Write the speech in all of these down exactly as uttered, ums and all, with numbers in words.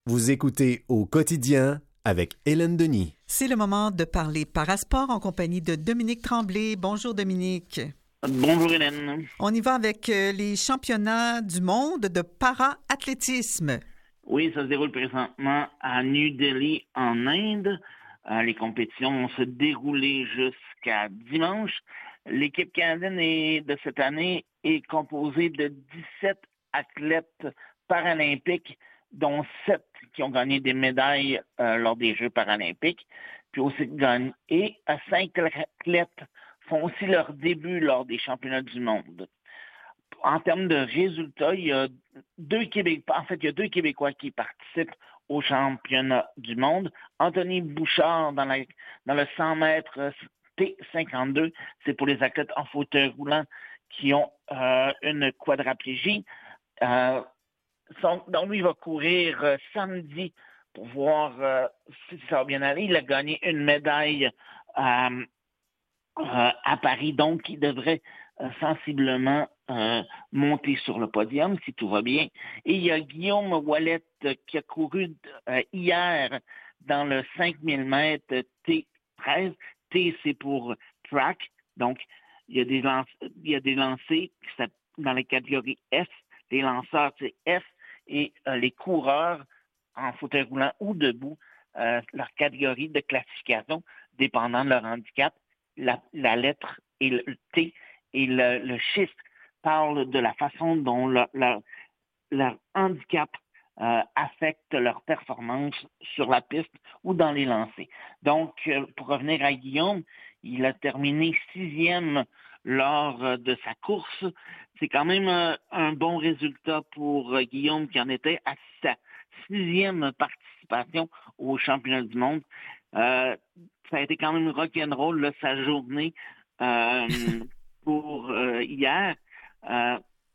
Vous écoutez Au quotidien avec Hélène Denis. C'est le moment de parler parasport en compagnie de Dominique Tremblay. Bonjour Dominique. Bonjour Hélène. On y va avec euh, les championnats du monde de para-athlétisme. Oui, ça se déroule présentement à New Delhi en Inde. Euh, les compétitions vont se dérouler jusqu'à dimanche. L'équipe canadienne est, de cette année est composée de dix-sept athlètes paralympiques, dont sept qui ont gagné des médailles euh, lors des Jeux paralympiques, puis aussi gagnent. Et euh, cinq athlètes font aussi leur début lors des championnats du monde. En termes de résultats, il y a deux Québécois, en fait, il y a deux Québécois qui participent au championnat du monde. Anthony Bouchard dans, la, dans le cent mètres T cinquante-deux, c'est pour les athlètes en fauteuil roulant qui ont euh, une quadraplégie. Euh, son, donc, lui, il va courir euh, samedi pour voir euh, si ça va bien aller. Il a gagné une médaille euh, euh, à Paris, donc il devrait euh, sensiblement euh, monter sur le podium si tout va bien. Et il y a Guillaume Ouellet euh, qui a couru euh, hier dans le cinq mille mètres T treize. T, c'est pour track. Donc, il y a des, lance- il y a des lancers dans les catégories F. Les lanceurs, c'est F. Et euh, les coureurs en fauteuil roulant ou debout, euh, leur catégorie de classification, dépendant de leur handicap, la, la lettre et le T et le, le chiffre parlent de la façon dont leur, leur, leur handicap euh, affecte leur performance sur la piste ou dans les lancers. Donc, euh, pour revenir à Guillaume, il a terminé sixième lors euh, de sa course. C'est quand même euh, un bon résultat pour euh, Guillaume qui en était à sa sixième participation au championnat du monde. Euh, ça a été quand même rock'n'roll là, sa journée euh, pour euh, hier. Euh,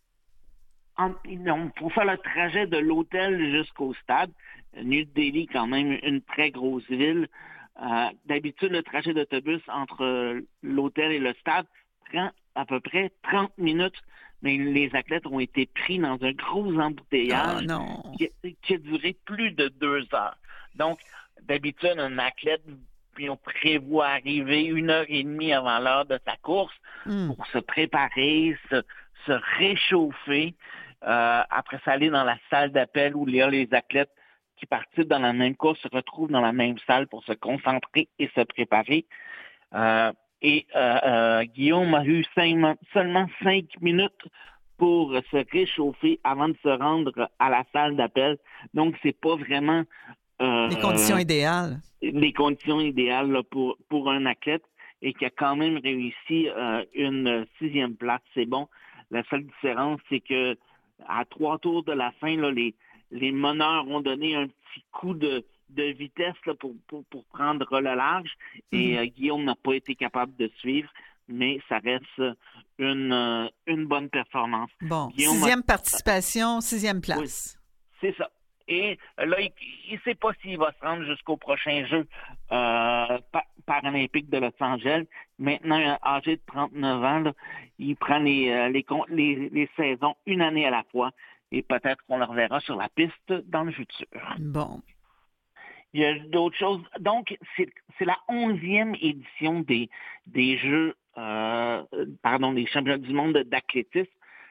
en, donc, pour faire le trajet de l'hôtel jusqu'au stade, New Delhi, quand même une très grosse ville. Euh, d'habitude, le trajet d'autobus entre l'hôtel et le stade prend à peu près trente minutes, mais les athlètes ont été pris dans un gros embouteillage oh, non. qui, qui a duré plus de deux heures. Donc, d'habitude, un athlète, puis on prévoit arriver une heure et demie avant l'heure de sa course mm. pour se préparer, se, se réchauffer. Euh, après ça, aller dans la salle d'appel où il y a les athlètes qui participent dans la même course se retrouvent dans la même salle pour se concentrer et se préparer. Euh, et euh, euh, Guillaume a eu cinq, seulement cinq minutes pour se réchauffer avant de se rendre à la salle d'appel. Donc, c'est pas vraiment euh, les conditions idéales. Les conditions idéales là, pour, pour un athlète et qui a quand même réussi euh, une sixième place. C'est bon. La seule différence, c'est que à trois tours de la fin, là, les, les meneurs ont donné un petit coup de, de vitesse là, pour, pour, pour prendre le large et mm-hmm. euh, Guillaume n'a pas été capable de suivre, mais ça reste une, euh, une bonne performance. Bon, Guillaume sixième a... participation, sixième place. Oui, c'est ça. Et là, il ne sait pas s'il va se rendre jusqu'au prochain jeu euh, paralympique de Los Angeles. Maintenant, âgé de trente-neuf ans, là, il prend les, les, les, les saisons une année à la fois et peut-être qu'on le reverra sur la piste dans le futur. Bon. Il y a d'autres choses. Donc, c'est, c'est la onzième édition des, des Jeux, euh, pardon, des championnats du monde d'athlétisme.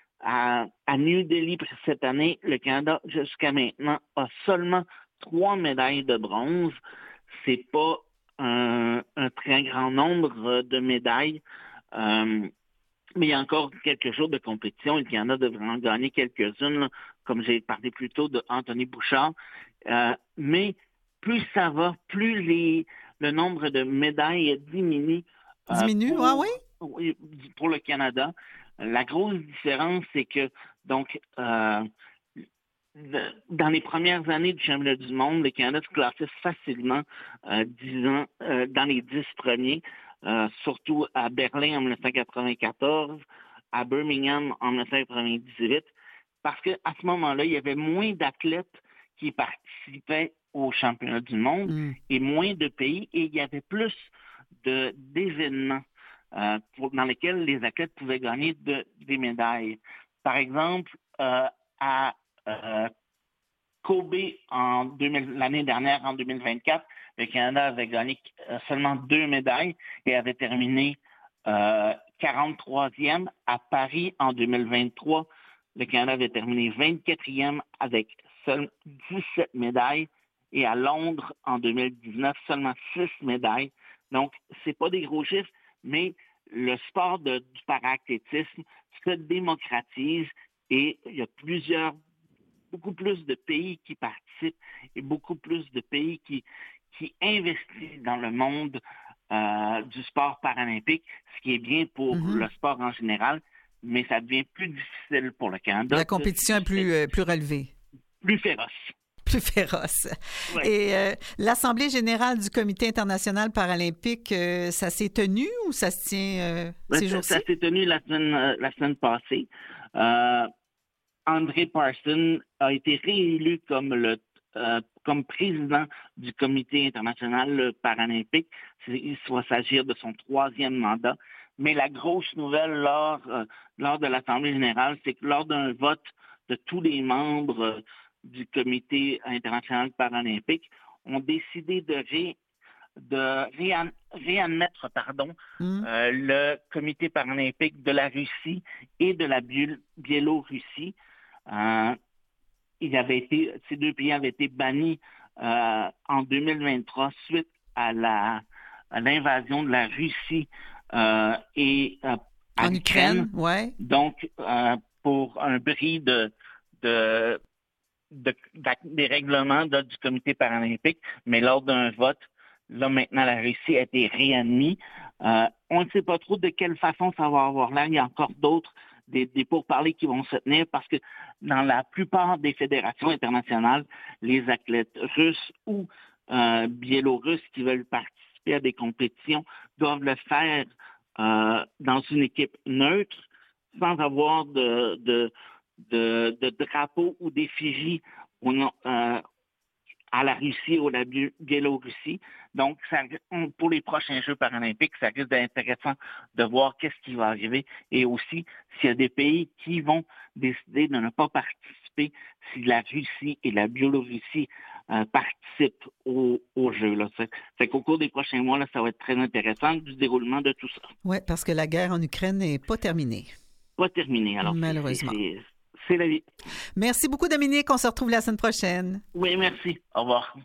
À, à New Delhi cette année, le Canada, jusqu'à maintenant, a seulement trois médailles de bronze. C'est pas un, un très grand nombre de médailles, euh, mais il y a encore quelques jours de compétition. Le Canada devrait en gagner quelques-unes, là, comme j'ai parlé plus tôt de Anthony Bouchard. Euh, mais plus ça va, plus les, le nombre de médailles diminue. Euh, diminue, pour, ah oui? oui? Pour le Canada. La grosse différence, c'est que, donc, euh, dans les premières années du championnat du monde, le Canada se classait facilement euh, dix ans, euh, dans les dix premiers, euh, surtout à Berlin en dix-neuf cent quatre-vingt-quatorze, à Birmingham en dix-neuf cent quatre-vingt-dix-huit, parce qu'à ce moment-là, il y avait moins d'athlètes qui participaient au championnat du monde mm. et moins de pays, et il y avait plus de, d'événements. Euh, pour, dans lesquels les athlètes pouvaient gagner de, des médailles. Par exemple, euh, à, euh, Kobe, en deux mille, l'année dernière, en deux mille vingt-quatre, le Canada avait gagné seulement deux médailles et avait terminé euh, quarante-troisième. À Paris, en deux mille vingt-trois, le Canada avait terminé vingt-quatrième avec seulement dix-sept médailles. Et à Londres, en deux mille dix-neuf, seulement six médailles. Donc, ce n'est pas des gros chiffres, mais le sport de, du para-athlétisme se démocratise et il y a plusieurs, beaucoup plus de pays qui participent et beaucoup plus de pays qui, qui investissent dans le monde euh, du sport paralympique, ce qui est bien pour mm-hmm. le sport en général, mais ça devient plus difficile pour le Canada. La compétition est plus, euh, plus relevée. Plus féroce. Plus féroce. Ouais. Et euh, l'Assemblée générale du Comité international paralympique, euh, ça s'est tenu ou ça se tient euh, ouais, ces ça, jours-ci? Ça s'est tenu la semaine, euh, la semaine passée. Euh, André Parsons a été réélu comme, le, euh, comme président du Comité international paralympique. Il va s'agir de son troisième mandat. Mais la grosse nouvelle lors, euh, lors de l'Assemblée générale, c'est que lors d'un vote de tous les membres euh, du Comité international paralympique ont décidé de, ré, de réan, réadmettre pardon, mmh. euh, le Comité paralympique de la Russie et de la Biélorussie. Euh, il avait été, ces deux pays avaient été bannis euh, en deux mille vingt-trois suite à, la, à l'invasion de la Russie euh, et euh, en Ukraine. Ukraine, ouais. Donc, euh, pour un bris de, de De, de, des règlements de, du Comité paralympique, mais lors d'un vote, là maintenant la Russie a été réadmise. Euh, on ne sait pas trop de quelle façon ça va avoir l'air. Il y a encore d'autres, des, des pourparlers qui vont se tenir parce que dans la plupart des fédérations internationales, les athlètes russes ou euh, biélorusses qui veulent participer à des compétitions doivent le faire euh, dans une équipe neutre sans avoir de... de De, de drapeaux ou d'effigies euh, à la Russie ou à la Biélorussie. Donc, ça, pour les prochains Jeux paralympiques, ça risque d'être intéressant de voir qu'est-ce qui va arriver et aussi s'il y a des pays qui vont décider de ne pas participer si la Russie et la Biélorussie euh, participent aux, aux Jeux. Là. C'est, c'est qu'au cours des prochains mois, là, ça va être très intéressant du déroulement de tout ça. Oui, parce que la guerre en Ukraine n'est pas terminée. Pas terminée. Alors, malheureusement. C'est, c'est, C'est la vie. Merci beaucoup, Dominique. On se retrouve la semaine prochaine. Oui, merci. Au revoir.